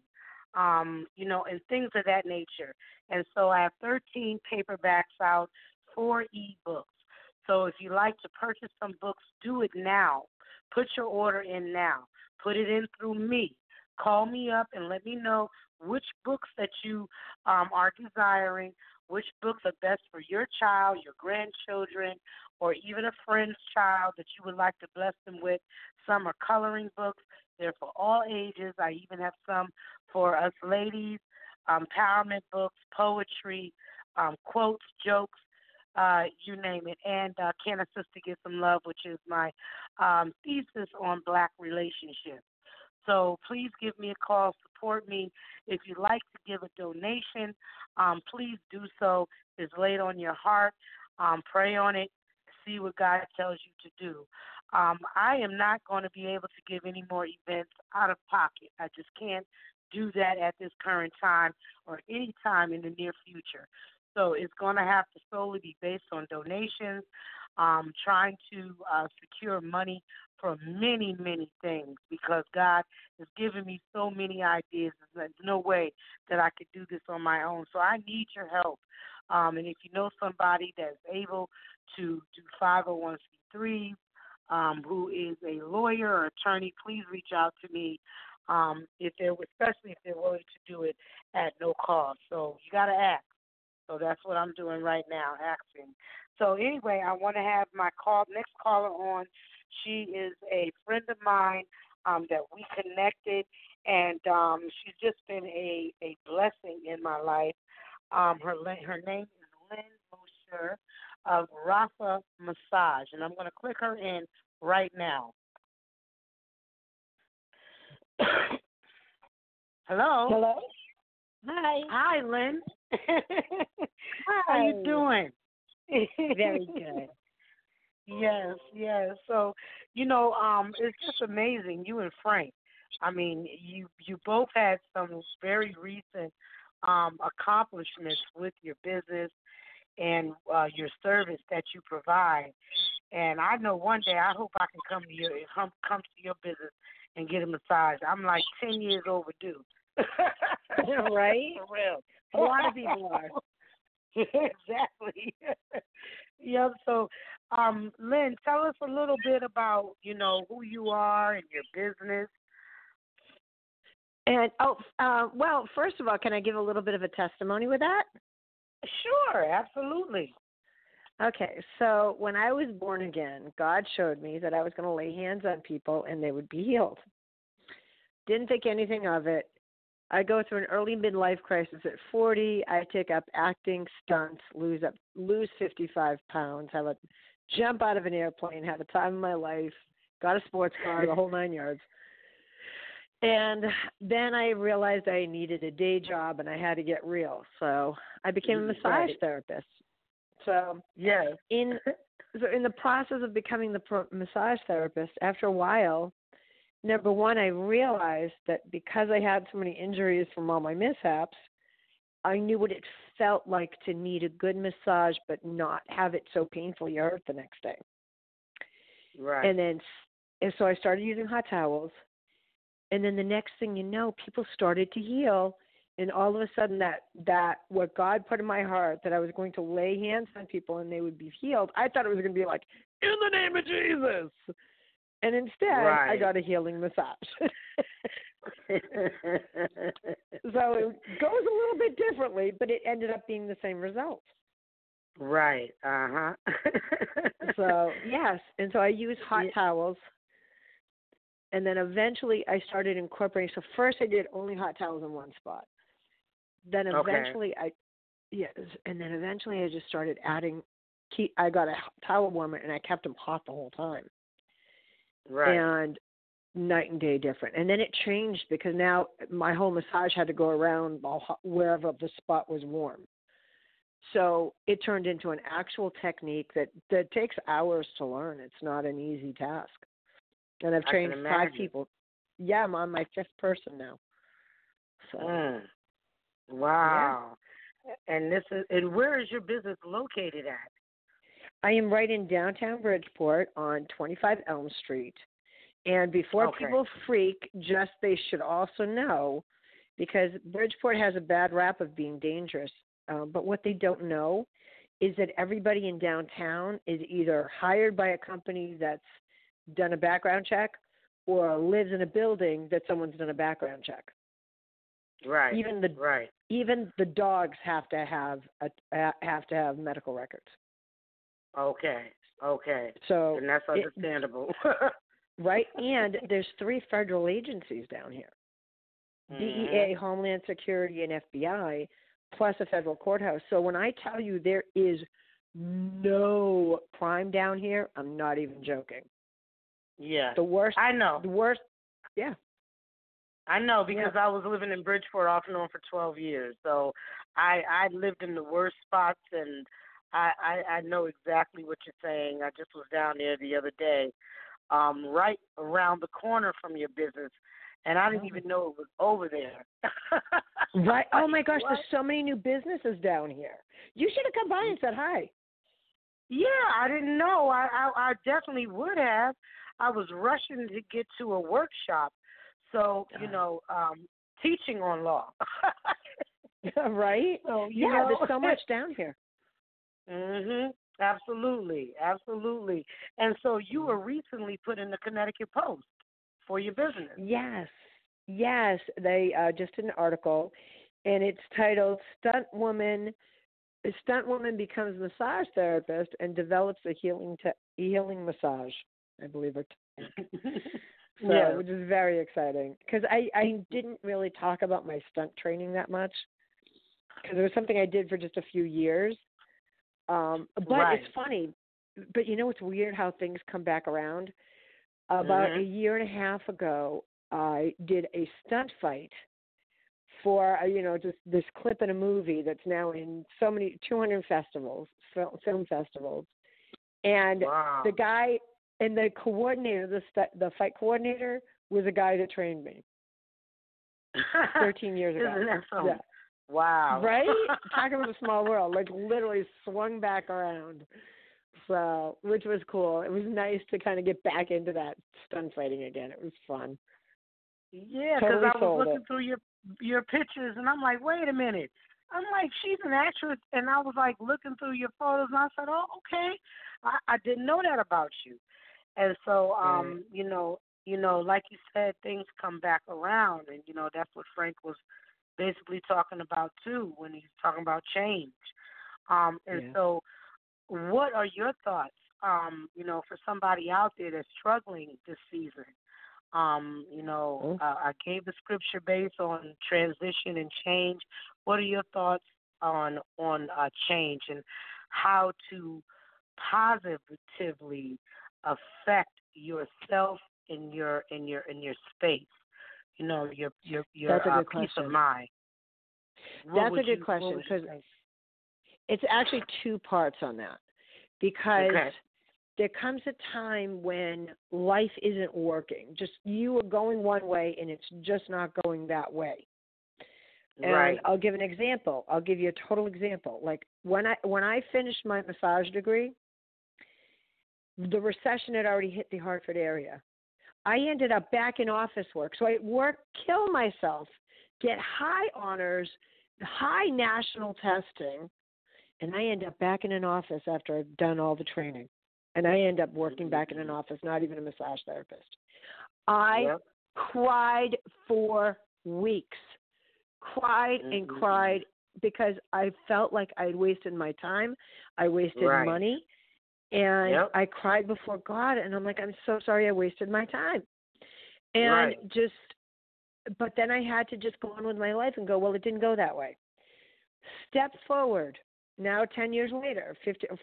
and things of that nature. And so I have 13 paperbacks out, 4 e-books. So if you like to purchase some books, do it now. Put your order in now. Put it in through me. Call me up and let me know which books that you are desiring, which books are best for your child, your grandchildren, or even a friend's child that you would like to bless them with. Some are coloring books. They're for all ages. I even have some for us ladies, empowerment books, poetry, quotes, jokes, you name it. And Can a Sister Get Some Love, which is my thesis on Black relationships. So please give me a call, support me. If you'd like to give a donation, please do so. It's laid on your heart. Pray on it. See what God tells you to do. I am not going to be able to give any more events out of pocket. I just can't do that at this current time or any time in the near future. So it's going to have to solely be based on donations, trying to secure money for many, many things because God has given me so many ideas. There's no way that I could do this on my own. So I need your help. And if you know somebody that's able to do 501c3s, who is a lawyer or attorney, please reach out to me. Especially if they're willing to do it at no cost. So you got to ask. So that's what I'm doing right now, asking. So anyway, I want to have my next caller on. She is a friend of mine that we connected, and she's just been a blessing in my life. Her name is Lynn Mosher of Rafa Massage, and I'm going to click her in right now. Hello. Hello. Hi. Hi, Lynn. Hi. How you doing? Very good. Yes. So, it's just amazing. You and Frank. I mean, you both had some very recent accomplishments with your business and your service that you provide. And I know one day I hope I can come to your business and get a massage. I'm like 10 years overdue. Right? For real. A lot of people are. Exactly. Yep. So, Lynn, tell us a little bit about, who you are and your business. And, well, first of all, can I give a little bit of a testimony with that? Sure, absolutely. Okay, so when I was born again, God showed me that I was going to lay hands on people and they would be healed. Didn't think anything of it. I go through an early midlife crisis at 40. I take up acting, stunts, lose 55 pounds, have a jump out of an airplane, have the time of my life, got a sports car, the whole 9 yards. And then I realized I needed a day job and I had to get real. So I became a massage therapist. So in the process of becoming the massage therapist, after a while, number one, I realized that because I had so many injuries from all my mishaps, I knew what it felt like to need a good massage but not have it so painfully hurt the next day. Right. And so I started using hot towels. And then the next thing you know, people started to heal. And all of a sudden that what God put in my heart, that I was going to lay hands on people and they would be healed, I thought it was going to be like, in the name of Jesus. And instead, I got a healing massage. So it goes a little bit differently, but it ended up being the same result. Right. Uh-huh. So, yes. And so I use hot towels. And then eventually I started incorporating. So first I did only hot towels in one spot. Then eventually I just started adding. I got a towel warmer and I kept them hot the whole time. Right. And night and day different. And then it changed because now my whole massage had to go around wherever the spot was warm. So it turned into an actual technique that takes hours to learn. It's not an easy task. And I've trained 5 people. Yeah, I'm on my 5th person now. So. Wow. Yeah. And where is your business located at? I am right in downtown Bridgeport on 25 Elm Street. And before people freak, they should also know, because Bridgeport has a bad rap of being dangerous, but what they don't know is that everybody in downtown is either hired by a company that's done a background check or lives in a building that someone's done a background check. Right. Even the dogs have to have medical records. Okay. So and that's understandable. Right, and there's 3 federal agencies down here. DEA, Homeland Security, and FBI, plus a federal courthouse. So when I tell you there is no crime down here, I'm not even joking. Yeah. The worst. I know. The worst. Yeah. I know because I was living in Bridgeport off and on for 12 years. So I lived in the worst spots, and I know exactly what you're saying. I just was down there the other day, right around the corner from your business. and I didn't even know it was over there. Right. Oh, my gosh, there's so many new businesses down here. You should have come by and said hi. Yeah, I didn't know. I definitely would have. I was rushing to get to a workshop, so, teaching on law. Right? So, there's so much down here. Absolutely. And so you were recently put in the Connecticut Post for your business. Yes. They just did an article, and it's titled "Stunt Woman Becomes Massage Therapist and Develops a Healing Massage." I believe it. So, which is very exciting because I didn't really talk about my stunt training that much because it was something I did for just a few years. But It's funny. But it's weird how things come back around. About a year and a half ago, I did a stunt fight for, just this clip in a movie that's now in 200 festivals, film festivals. And the guy and the coordinator, the fight coordinator, was a guy that trained me 13 years ago. Isn't that something? Yeah. Wow. Right? Talking about a small world, like literally swung back around. So, which was cool. It was nice to kind of get back into that stunt fighting again. It was fun. Yeah, because I was looking through your pictures, and I'm like, wait a minute. I'm like, she's an actress, and I was like looking through your photos, and I said, oh, okay. I didn't know that about you. And so, like you said, things come back around, and that's what Frank was basically talking about too when he's talking about change. So, what are your thoughts? For somebody out there that's struggling this season. I gave the scripture based on transition and change. What are your thoughts on change and how to positively affect yourself in your space? Your peace of mind. That's a good question because it's actually two parts on that because. Okay. There comes a time when life isn't working. Just you are going one way and it's just not going that way. And I'll give an example. I'll give you a total example. Like when I finished my massage degree, the recession had already hit the Hartford area. I ended up back in office work. So I kill myself, get high honors, high national testing, and I end up back in an office after I've done all the training. And I end up working back in an office, not even a massage therapist. I cried for weeks. Cried and cried because I felt like I had wasted my time. I wasted money. And I cried before God. And I'm like, I'm so sorry I wasted my time. And but then I had to just go on with my life and go, well, it didn't go that way. Step forward. Now 10 years later,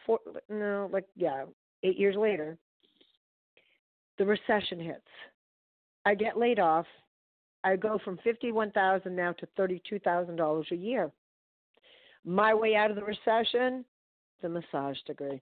8 years later, the recession hits. I get laid off. I go from $51,000 now to $32,000 a year. My way out of the recession, the massage degree.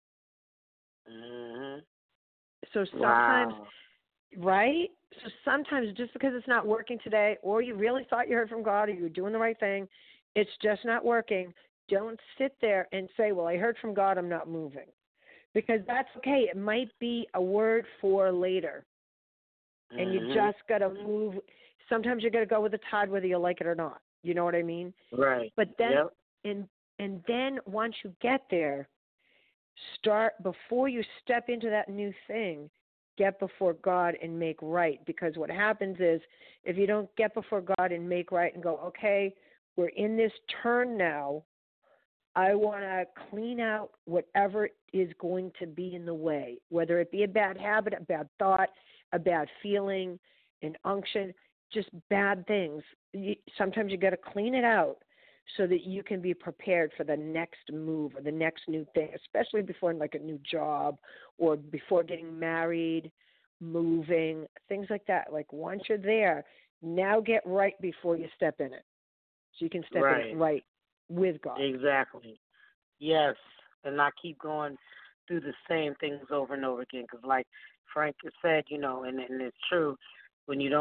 So sometimes, So sometimes just because it's not working today, or you really thought you heard from God, or you were doing the right thing, it's just not working. Don't sit there and say, well, I heard from God, I'm not moving. Because that's okay. It might be a word for later. And you just got to move. Sometimes you got to go with the tide whether you like it or not. You know what I mean? Right. But then, and then once you get there, before you step into that new thing, get before God and make right. Because what happens is if you don't get before God and make right and go, okay, we're in this turn now, I want to clean out whatever is going to be in the way, whether it be a bad habit, a bad thought, a bad feeling, an unction, just bad things. Sometimes you got to clean it out so that you can be prepared for the next move or the next new thing, especially before like a new job or before getting married, moving, things like that. Like once you're there, now get right before you step in it. So you can step in it right with God. Exactly. Yes, and not keep going through the same things over and over again. Because like Frank has said, and it's true, when you don't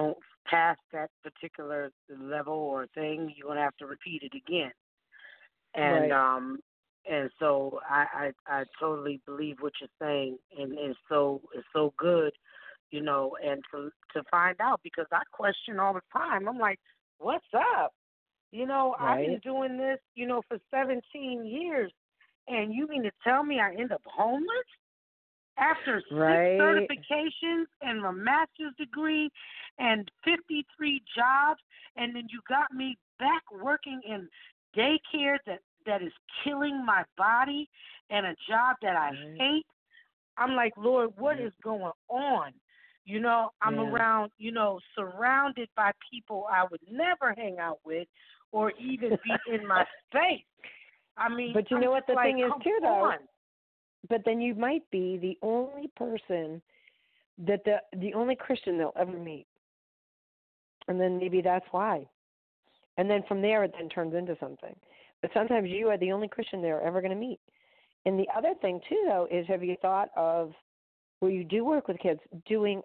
past that particular level or thing, you're going to have to repeat it again. And right. And so I totally believe what you're saying, and it's so good, and to find out, because I question all the time. I'm like, what's up? Right. I've been doing this, for 17 years, and you mean to tell me I end up homeless after 6 certifications and a master's degree and 53 jobs, and then you got me back working in daycare that is killing my body and a job that I hate. I'm like, Lord, what is going on? I'm around, surrounded by people I would never hang out with or even be in my space. I mean, but you know what the thing is too, though? On. But then you might be the only person that the only Christian they'll ever meet. And then maybe that's why. And then from there it then turns into something. But sometimes you are the only Christian they're ever going to meet. And the other thing, too, though, is have you thought of where you do work with kids, doing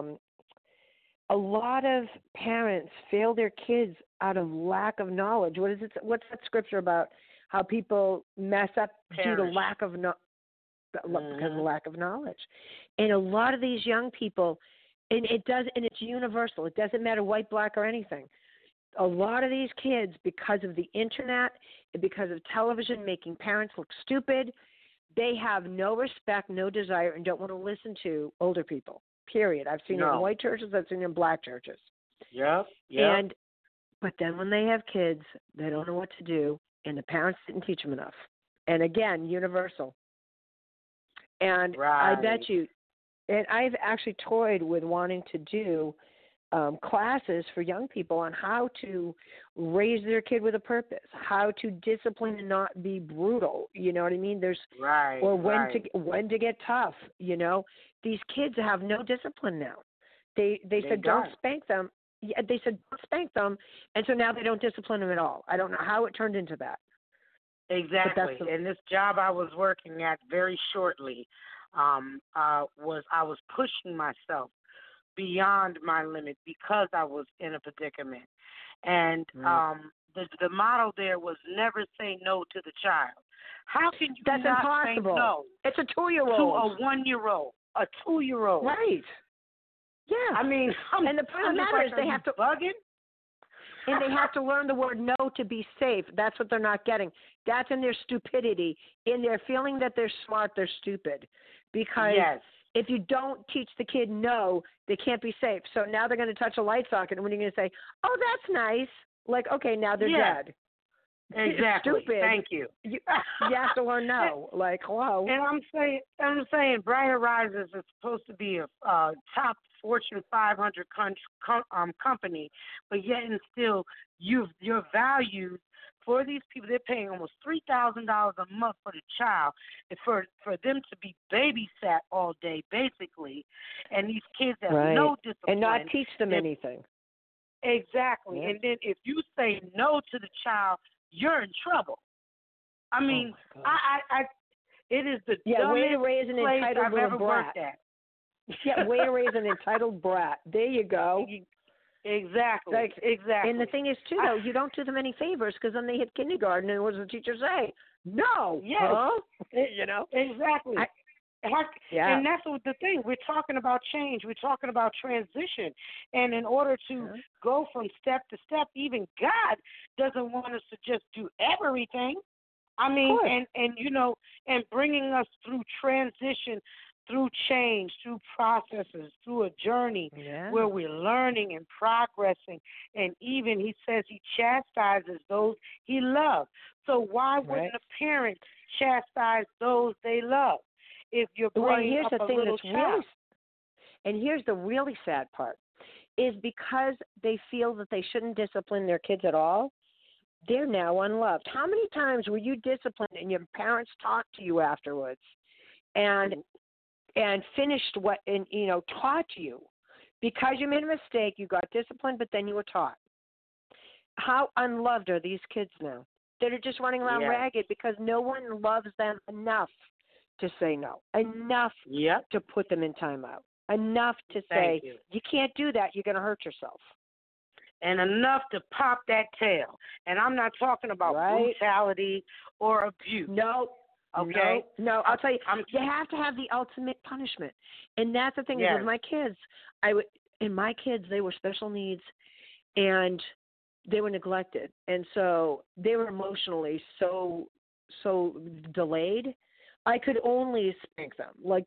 a lot of parents fail their kids out of lack of knowledge. What is it? What's that scripture about how people mess up due to lack of because of lack of knowledge? And a lot of these young people, and it's universal. It doesn't matter white, black, or anything. A lot of these kids, because of the internet and because of television making parents look stupid, they have no respect, no desire, and don't want to listen to older people, period. I've seen it in white churches. I've seen it in black churches. Yep. But then when they have kids, they don't know what to do, and the parents didn't teach them enough. And again, universal. And I bet you, and I've actually toyed with wanting to do classes for young people on how to raise their kid with a purpose, how to discipline and not be brutal. You know what I mean? There's when to get tough. These kids have no discipline now. They said don't spank them. Yeah, they said don't spank them, and so now they don't discipline them at all. I don't know how it turned into that. Exactly. And this job I was working at very shortly I was pushing myself beyond my limit because I was in a predicament. And the motto there was never say no to the child. How can you That's not impossible. say no? It's a 2-year-old. To a 1-year-old, a 2-year-old. Right. Yeah. I mean, and the point matter is they have to bugging? And they have to learn the word no to be safe. That's what they're not getting. That's in their stupidity. In their feeling that they're smart, they're stupid. Because if you don't teach the kid no, they can't be safe. So now they're going to touch a light socket, and when you're going to say, oh, that's nice, like, okay, now they're dead. Exactly. Stupid. Thank you. You have to learn no. Like, hello. And I'm saying Bright Horizons is supposed to be a top Fortune 500 company, but yet and still, your values for these people, they're paying almost $3,000 a month for the child, and for them to be babysat all day, basically, and these kids have no discipline. And not teach them anything. Exactly. Yeah. And then if you say no to the child, you're in trouble. I mean, it is the dumbest way to raise an place entitled I've little ever brat. worked at. Yeah, way to raise an entitled brat. There you go. Exactly. Exactly. And the thing is, too, though, you don't do them any favors because then they hit kindergarten and what does the teacher say? No. Yes. Huh? Exactly. And that's what the thing. We're talking about change. We're talking about transition. And in order to go from step to step, even God doesn't want us to just do everything. I mean, and bringing us through transition, through change, through processes, through a journey where we're learning and progressing. And even he says he chastises those he loves. So why wouldn't a parent chastise those they love? If you're bringing up a little child. And here's the really sad part, is because they feel that they shouldn't discipline their kids at all, they're now unloved. How many times were you disciplined and your parents talked to you afterwards and finished taught you? Because you made a mistake, you got disciplined, but then you were taught. How unloved are these kids now? They're just running around ragged because no one loves them enough to say no, enough to put them in timeout, enough to say, you can't do that, you're going to hurt yourself. and enough to pop that tail. And I'm not talking about brutality or abuse. No. Okay? No, I'll tell you, you have to have the ultimate punishment. And that's the thing is with my kids, they were special needs and they were neglected. And so they were emotionally so delayed. I could only spank them. Like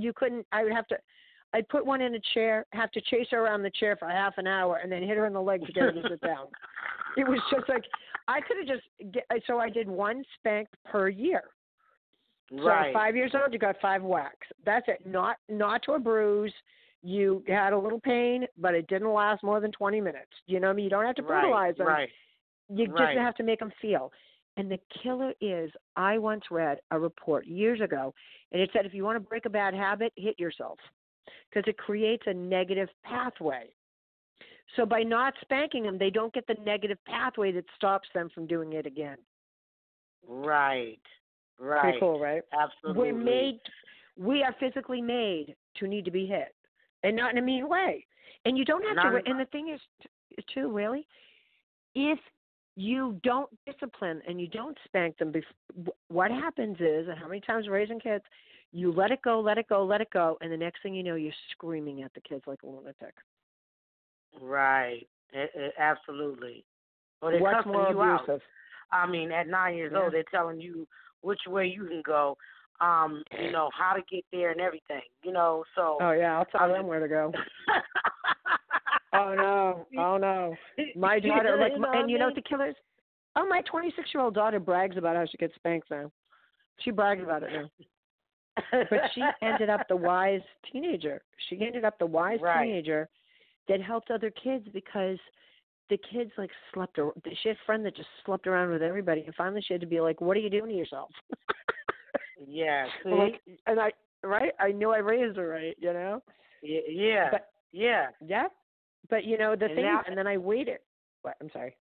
I'd put one in a chair, have to chase her around the chair for half an hour, and then hit her in the leg to get her to sit down. It was just like, I could have so I did one spank per year. So at 5 years old, you got 5 whacks. That's it. Not to a bruise. You had a little pain, but it didn't last more than 20 minutes. You know what I mean? You don't have to brutalize them. Right. You just have to make them feel. And the killer is, I once read a report years ago, and it said if you want to break a bad habit, hit yourself, because it creates a negative pathway. So by not spanking them, they don't get the negative pathway that stops them from doing it again. Right. Pretty cool, right? Absolutely. We are physically made to need to be hit, and not in a mean way. And you don't have to. And the thing is, too, really, if you don't discipline and you don't spank them, what happens is, and how many times raising kids, you let it go, and the next thing you know, you're screaming at the kids like a lunatic. Right. Absolutely. Or they're What's more abusive? Out. I mean, at 9 years old, they're telling you which way you can go, you know, how to get there and everything, you know, so. Oh, yeah, I'll tell them where to go. Oh, no. My daughter, and you know what the killer is? Oh, my 26-year-old daughter brags about how she gets spanked now. She brags about it now. But she ended up the wise teenager. She ended up the wise teenager that helped other kids because the kids slept around. She had a friend that just slept around with everybody, and finally she had to be like, "What are you doing to yourself?" Yeah, see? I knew I raised her right, you know. Yeah. But you know the thing is, and then I waited. What? I'm sorry.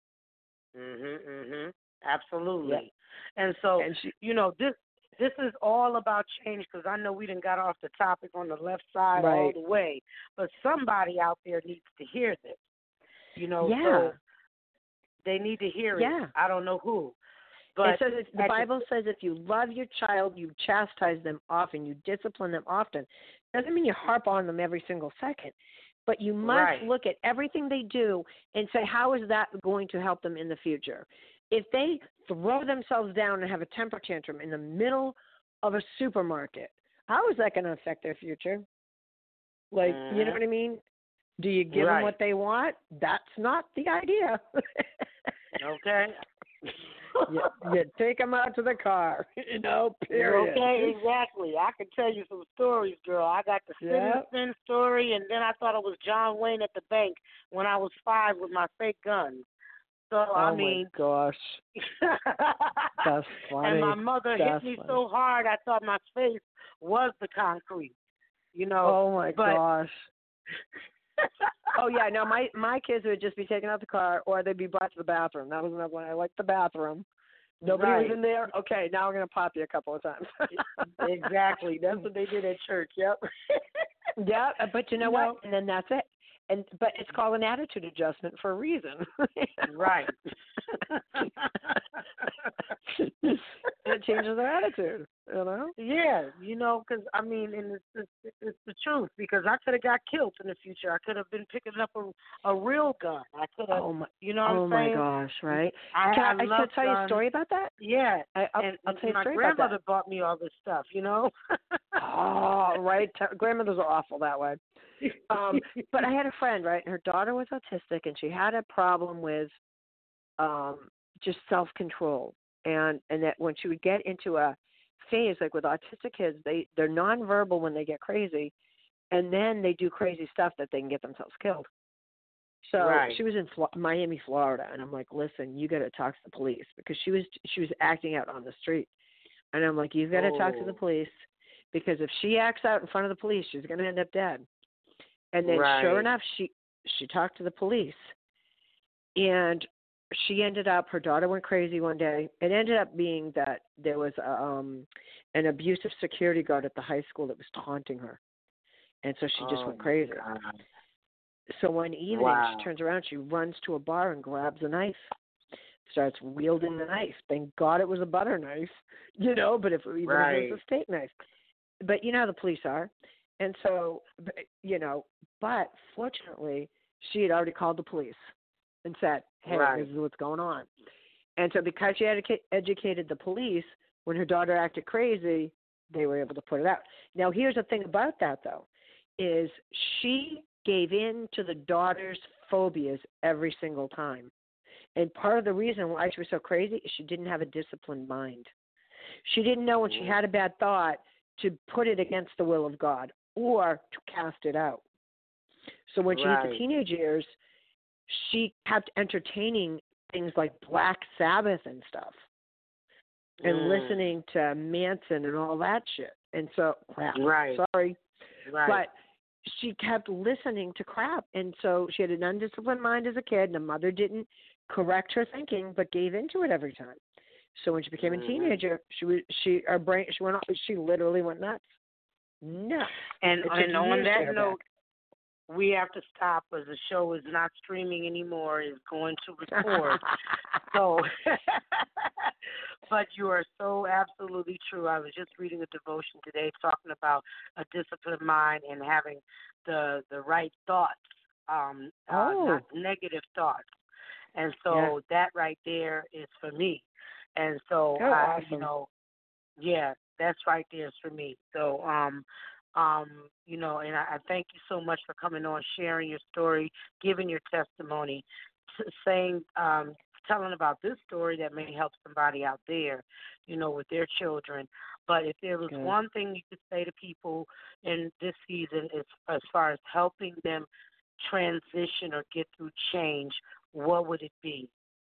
Absolutely. Yeah. And so you know this is all about change, because I know we done got off the topic on the left side all the way, but somebody out there needs to hear this. You know, so they need to hear it. I don't know who. But it says the Bible says if you love your child, you chastise them often, you discipline them often. Doesn't mean you harp on them every single second, but you must look at everything they do and say, how is that going to help them in the future? If they throw themselves down and have a temper tantrum in the middle of a supermarket, how is that going to affect their future? You know what I mean? Do you give them what they want? That's not the idea. Okay. you take them out to the car, you know, period. Okay, exactly. I can tell you some stories, girl. I got the Sin story, and then I thought it was John Wayne at the bank when I was 5 with my fake gun. So, I mean. Oh, my gosh. That's funny. And my mother hit me so hard, I thought my face was the concrete, you know. Oh, my gosh. Oh, yeah, no, my kids would just be taken out the car, or they'd be brought to the bathroom. That was another one. I liked the bathroom. Nobody was in there. Okay, now we're going to pop you a couple of times. Exactly. That's what they did at church, yep. Yeah, but you know what? And then that's it. But it's called an attitude adjustment for a reason. Right. It changes their attitude, you know? Yeah, you know, because, I mean, and it's the truth, because I could have got killed in the future. I could have been picking up a real gun. I could have, you know what I'm saying? Oh, my gosh, right? Can I tell you a story about that? Yeah. I'll tell you a story about that. My grandmother bought me all this stuff, you know? Oh, right. Grandmothers are awful that way. But I had a friend, right? Her daughter was autistic, and she had a problem with just self-control. And that when she would get into a phase, like with autistic kids, they're nonverbal when they get crazy, and then they do crazy stuff that they can get themselves killed. So she was in Miami, Florida, and I'm like, listen, you got to talk to the police, because she was acting out on the street. And I'm like, you've got to talk to the police, because if she acts out in front of the police, she's going to end up dead. And then sure enough, she talked to the police, and she ended up, her daughter went crazy one day. It ended up being that there was an abusive security guard at the high school that was taunting her. And so she just went crazy. So one evening, she turns around, she runs to a bar and grabs a knife, starts wielding the knife. Thank God it was a butter knife, but if it was a steak knife. But you know how the police are. And so, but fortunately, she had already called the police and said, hey, this is what's going on. And so because she had educated the police, when her daughter acted crazy, they were able to put it out. Now, here's the thing about that, though, is she gave in to the daughter's phobias every single time. And part of the reason why she was so crazy is she didn't have a disciplined mind. She didn't know when she had a bad thought to put it against the will of God or to cast it out. So when she hit the teenage years, she kept entertaining things like Black Sabbath and stuff and listening to Manson and all that shit. And so, but she kept listening to crap. And so she had an undisciplined mind as a kid, and the mother didn't correct her thinking but gave into it every time. So when she became a teenager, she literally went nuts. No. And on that note, we have to stop as the show is not streaming anymore, is going to record. So, but you are so absolutely true. I was just reading a devotion today talking about a disciplined mind and having the right thoughts, not negative thoughts. And so that right there is for me. And so, awesome. that's right there is for me. So, and I thank you so much for coming on, sharing your story, giving your testimony, telling about this story that may help somebody out there, with their children. But if there was one thing you could say to people in this season as far as helping them transition or get through change, what would it be?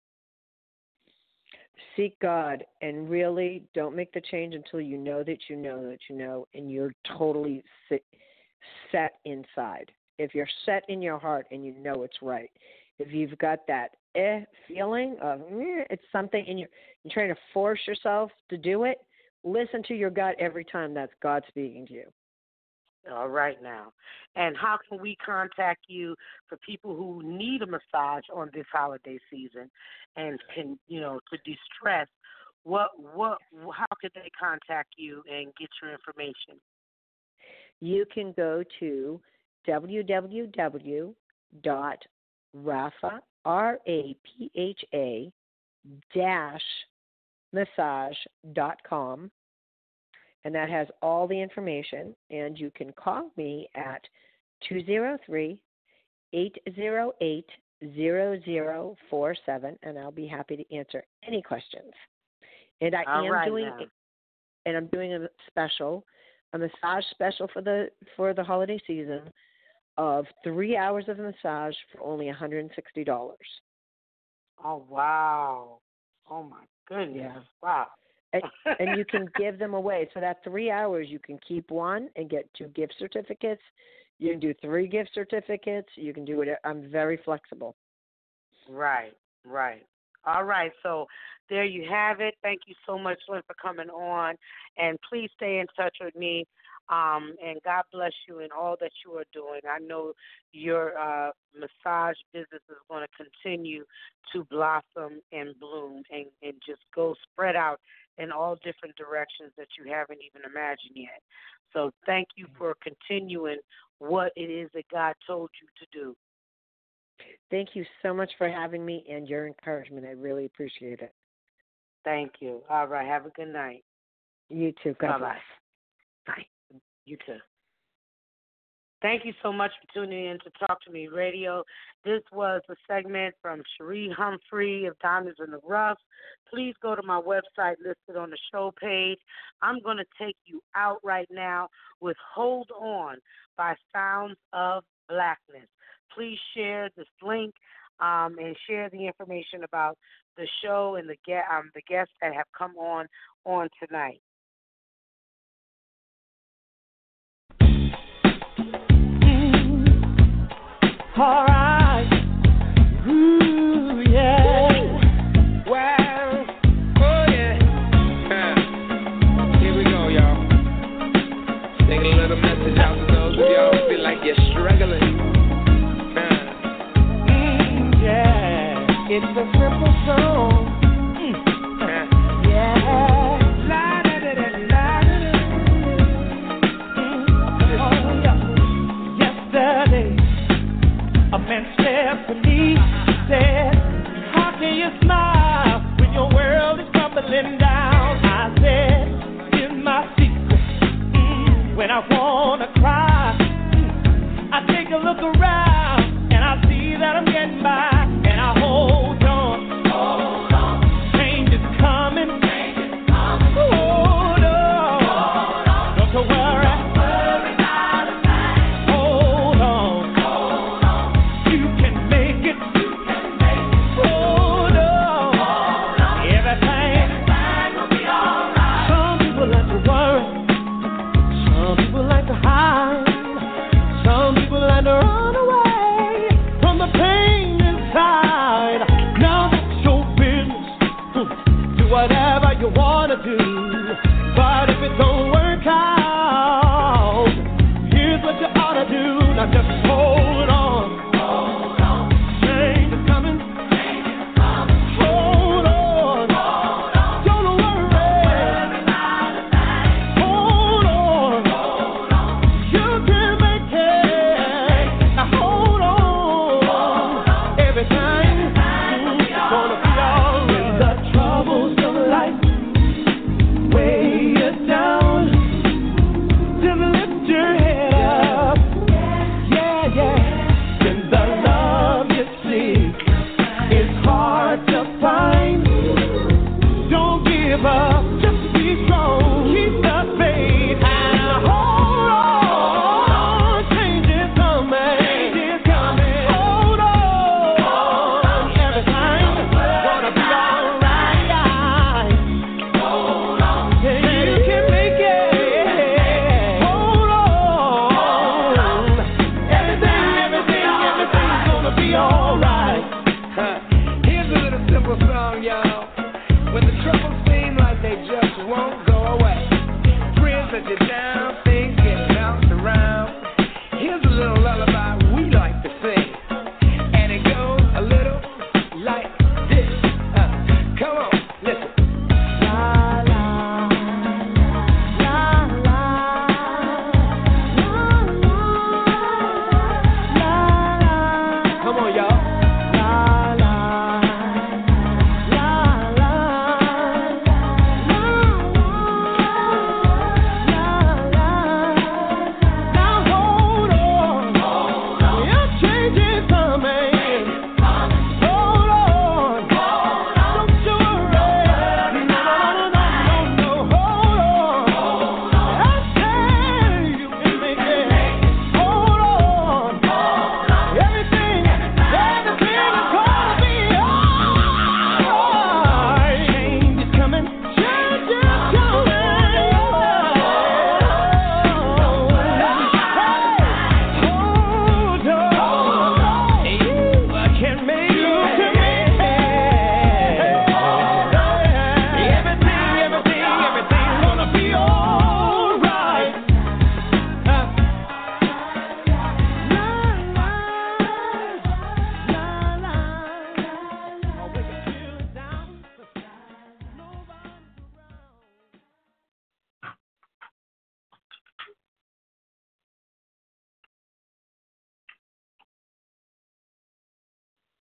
Seek God and really don't make the change until you know that you know that you know, and you're totally set inside. If you're set in your heart and you know it's right, if you've got that feeling of it's something and you're trying to force yourself to do it, listen to your gut every time that's God speaking to you. All right now. And how can we contact you for people who need a massage on this holiday season and can, to de-stress? How could they contact you and get your information? You can go to www.rapha-massage.com. And that has all the information. And you can call me at 203-808-0047, and I'll be happy to answer any questions. And I'm doing a massage special for the holiday season of 3 hours of massage for only $160. Oh, wow. Oh, my goodness. Yeah. Wow. And you can give them away. So that 3 hours, you can keep one and get 2 gift certificates. You can do 3 gift certificates. You can do it. I'm very flexible. Right. All right. So there you have it. Thank you so much, Lynn, for coming on. And please stay in touch with me. And God bless you in all that you are doing. I know your massage business is going to continue to blossom and bloom and just go spread out in all different directions that you haven't even imagined yet. So thank you for continuing what it is that God told you to do. Thank you so much for having me and your encouragement. I really appreciate it. Thank you. All right. Have a good night. You too. God bless. Bye. You too. Thank you so much for tuning in to Talk to Me Radio. This was a segment from Cherie Humphrey of Diamonds in the Rough. Please go to my website listed on the show page. I'm going to take you out right now with Hold On by Sounds of Blackness. Please share this link and share the information about the show and the guests that have come on tonight. All right. Ooh, yeah. Wow. Oh, yeah. Here we go, y'all. Sing a little message out to those of y'all who feel like you're struggling. It's a simple song. Yeah. Yesterday, a man said to me, said, how can you smile when your world is crumbling down? I said, here's my secret. When I want